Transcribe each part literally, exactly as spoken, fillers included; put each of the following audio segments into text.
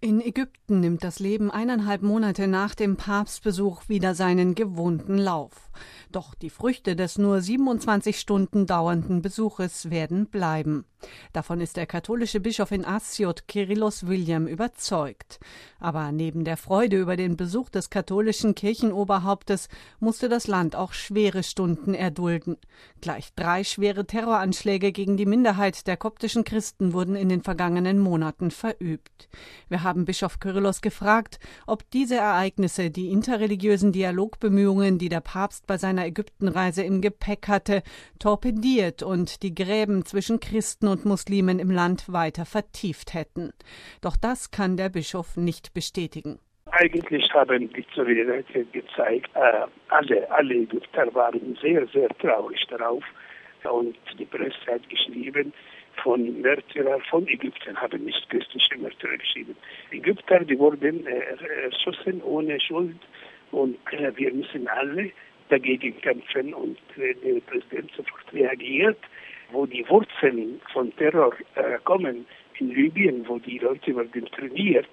In Ägypten nimmt das Leben eineinhalb Monate nach dem Papstbesuch wieder seinen gewohnten Lauf. Doch die Früchte des nur siebenundzwanzig Stunden dauernden Besuches werden bleiben. Davon ist der katholische Bischof in Asyut, Kyrillos William, überzeugt. Aber neben der Freude über den Besuch des katholischen Kirchenoberhauptes musste das Land auch schwere Stunden erdulden. Gleich drei schwere Terroranschläge gegen die Minderheit der koptischen Christen wurden in den vergangenen Monaten verübt. Wir haben Bischof Kyrillos gefragt, ob diese Ereignisse die interreligiösen Dialogbemühungen, die der Papst bei seiner Ägyptenreise im Gepäck hatte, torpediert und die Gräben zwischen Christen und Muslimen im Land weiter vertieft hätten. Doch das kann der Bischof nicht bestätigen. Eigentlich haben die Solidarität gezeigt, äh, alle, alle Ägypter waren sehr, sehr traurig darauf. Und die Presse hat geschrieben, von Märtyrern von Ägypten haben nicht christliche Märtyrer geschrieben. Ägypter, die wurden äh, erschossen ohne Schuld und äh, wir müssen alle dagegen kämpfen und äh, der Präsident sofort reagiert, wo die Wurzeln von Terror äh, kommen in Libyen, wo die Leute werden trainiert.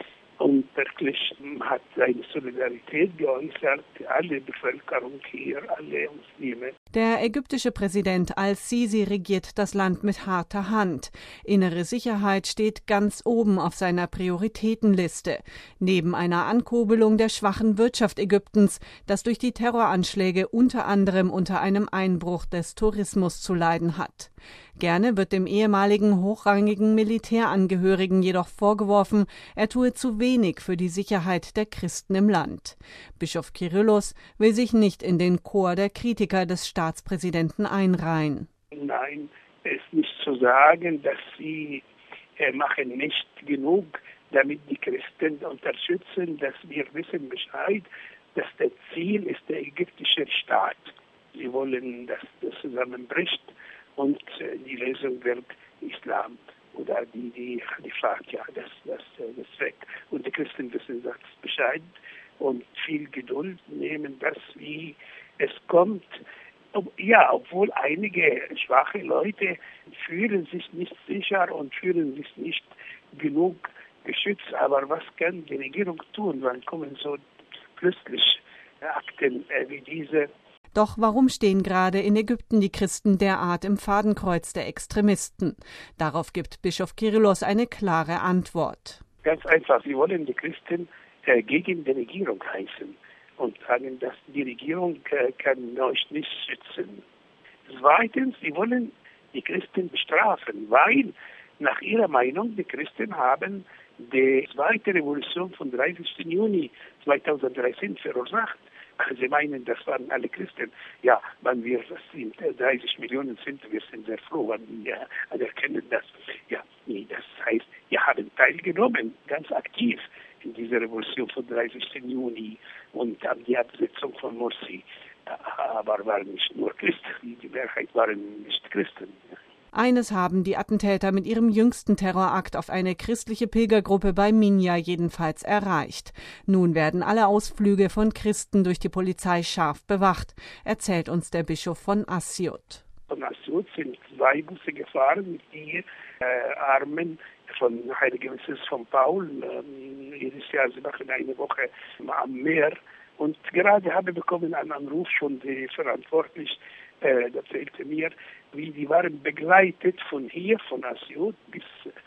Und wirklich hat seine Solidarität geäußert, alle Bevölkerung hier, alle Muslime. Der ägyptische Präsident al-Sisi regiert das Land mit harter Hand. Innere Sicherheit steht ganz oben auf seiner Prioritätenliste. Neben einer Ankurbelung der schwachen Wirtschaft Ägyptens, das durch die Terroranschläge unter anderem unter einem Einbruch des Tourismus zu leiden hat. Gerne wird dem ehemaligen hochrangigen Militärangehörigen jedoch vorgeworfen, er tue zu wenig für die Sicherheit der Christen im Land. Bischof Kyrillos will sich nicht in den Chor der Kritiker des Staatspräsidenten einreihen. Nein, es ist nicht zu sagen, dass sie äh, machen nicht genug, damit die Christen unterstützen, dass wir wissen Bescheid, dass das Ziel ist der ägyptische Staat. Sie wollen, dass das zusammenbricht. Und äh, die Lösung wird Islam oder die, die Khalifat, ja, das, das, das weg. Und die Christen wissen das Bescheid und viel Geduld nehmen das, wie es kommt. Ob, ja, obwohl einige schwache Leute fühlen sich nicht sicher und fühlen sich nicht genug geschützt. Aber was kann die Regierung tun? Wann kommen so plötzlich Akten äh, wie diese? Doch warum stehen gerade in Ägypten die Christen derart im Fadenkreuz der Extremisten? Darauf gibt Bischof Kyrillos eine klare Antwort. Ganz einfach, sie wollen die Christen äh, gegen die Regierung heißen und sagen, dass die Regierung äh, kann euch nicht schützen. Zweitens, sie wollen die Christen bestrafen, weil nach ihrer Meinung die Christen haben die zweite Revolution vom dreißigsten Juni zweitausenddreizehn verursacht. Sie meinen, das waren alle Christen. Ja, wenn wir das sind, dreißig Millionen sind, wir sind sehr froh, wenn wir anerkennen das. Ja, nee, das heißt, wir haben teilgenommen, ganz aktiv in dieser Revolution vom dreißigsten Juni und an die Absetzung von Morsi. Aber waren nicht nur Christen, die Mehrheit waren nicht Christen. Eines haben die Attentäter mit ihrem jüngsten Terrorakt auf eine christliche Pilgergruppe bei Minya jedenfalls erreicht. Nun werden alle Ausflüge von Christen durch die Polizei scharf bewacht, erzählt uns der Bischof von Asyut. Von Asyut sind zwei Busse gefahren mit die äh, Armen von Heiligen Messias von Paul. Ähm, jedes Jahr, sie machen eine Woche am Meer. Und gerade habe ich bekommen einen Anruf von der Verantwortlichen, äh, das erzählte mir, wie die waren begleitet von hier, von Asyut bis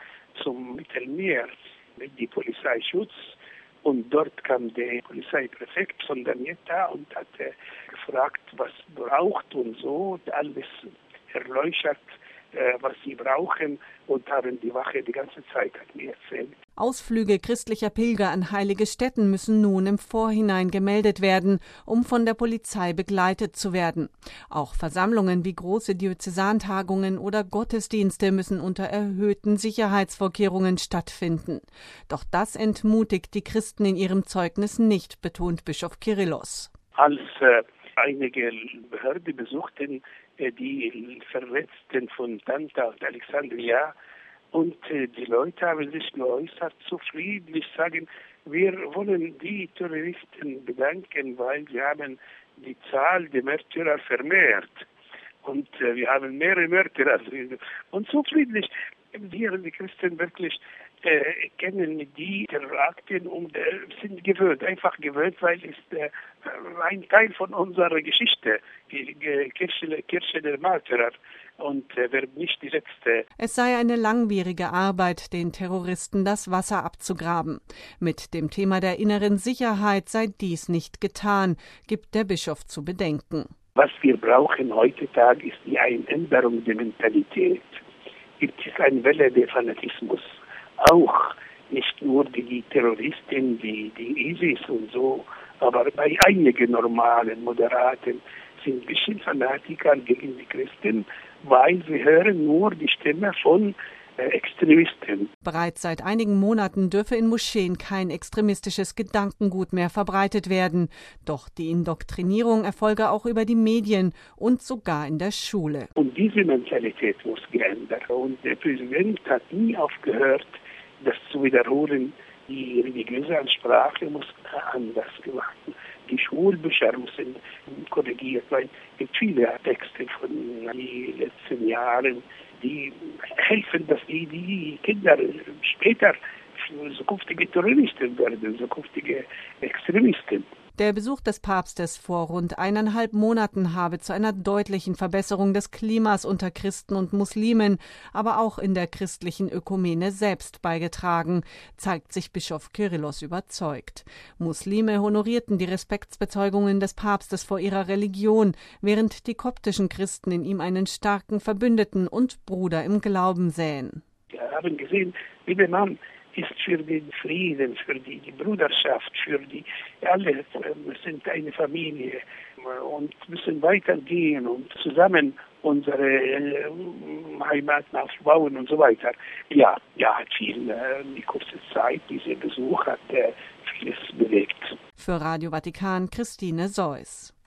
zum Mittelmeer mit dem Polizeischutz. Und dort kam der Polizeipräfekt von Damietta und hat äh, gefragt, was braucht und so, und alles erläutert, äh, was sie brauchen, und haben die Wache die ganze Zeit hat mir erzählt. Ausflüge christlicher Pilger an heilige Stätten müssen nun im Vorhinein gemeldet werden, um von der Polizei begleitet zu werden. Auch Versammlungen wie große Diözesantagungen oder Gottesdienste müssen unter erhöhten Sicherheitsvorkehrungen stattfinden. Doch das entmutigt die Christen in ihrem Zeugnis nicht, betont Bischof Kyrillos. Als äh, einige Behörden besuchten äh, die Verletzten von Tanta und Alexandria, und äh, die Leute haben sich geäußert, so friedlich sagen, wir wollen die Terroristen bedanken, weil wir haben die Zahl der Märtyrer vermehrt. Und äh, wir haben mehrere Märtyrer. Und so friedlich. Wir, die Christen, wirklich äh, kennen die Terrorakten und äh, sind gewöhnt, einfach gewöhnt, weil es äh, ein Teil von unserer Geschichte, die äh, Kirche, Kirche der Märtyrer, und äh, wird nicht die letzte. Es sei eine langwierige Arbeit, den Terroristen das Wasser abzugraben. Mit dem Thema der inneren Sicherheit sei dies nicht getan, gibt der Bischof zu bedenken. Was wir brauchen heutzutage ist die Änderung der Mentalität. Gibt es eine Welle der Fanatismus? Auch nicht nur die Terroristen wie die ISIS und so, aber bei einigen normalen, moderaten sind ein bisschen Fanatiker gegen die Christen, weil sie hören nur die Stimme von äh, Extremisten. Bereits seit einigen Monaten dürfe in Moscheen kein extremistisches Gedankengut mehr verbreitet werden. Doch die Indoktrinierung erfolge auch über die Medien und sogar in der Schule. Und diese Mentalität muss geändert. Und der Präsident hat nie aufgehört, das zu wiederholen. Die religiöse Ansprache muss anders gemacht werden. Die Schulbücher müssen korrigiert werden. Es gibt viele Texte von den letzten Jahren, die helfen, dass die, die Kinder später zukünftige Terroristen werden, zukünftige Extremisten. Der Besuch des Papstes vor rund eineinhalb Monaten habe zu einer deutlichen Verbesserung des Klimas unter Christen und Muslimen, aber auch in der christlichen Ökumene selbst beigetragen, zeigt sich Bischof Kyrillos überzeugt. Muslime honorierten die Respektsbezeugungen des Papstes vor ihrer Religion, während die koptischen Christen in ihm einen starken Verbündeten und Bruder im Glauben sähen. Wir haben gesehen, liebe Mann, ist für den Frieden, für die, die Bruderschaft, für die, alle äh, sind eine Familie und müssen weitergehen und zusammen unsere äh, Heimat aufbauen und so weiter. Ja, ja, hat viel, äh, die kurze Zeit, dieser Besuch hat äh, vieles bewegt. Für Radio Vatikan, Christine Seuss.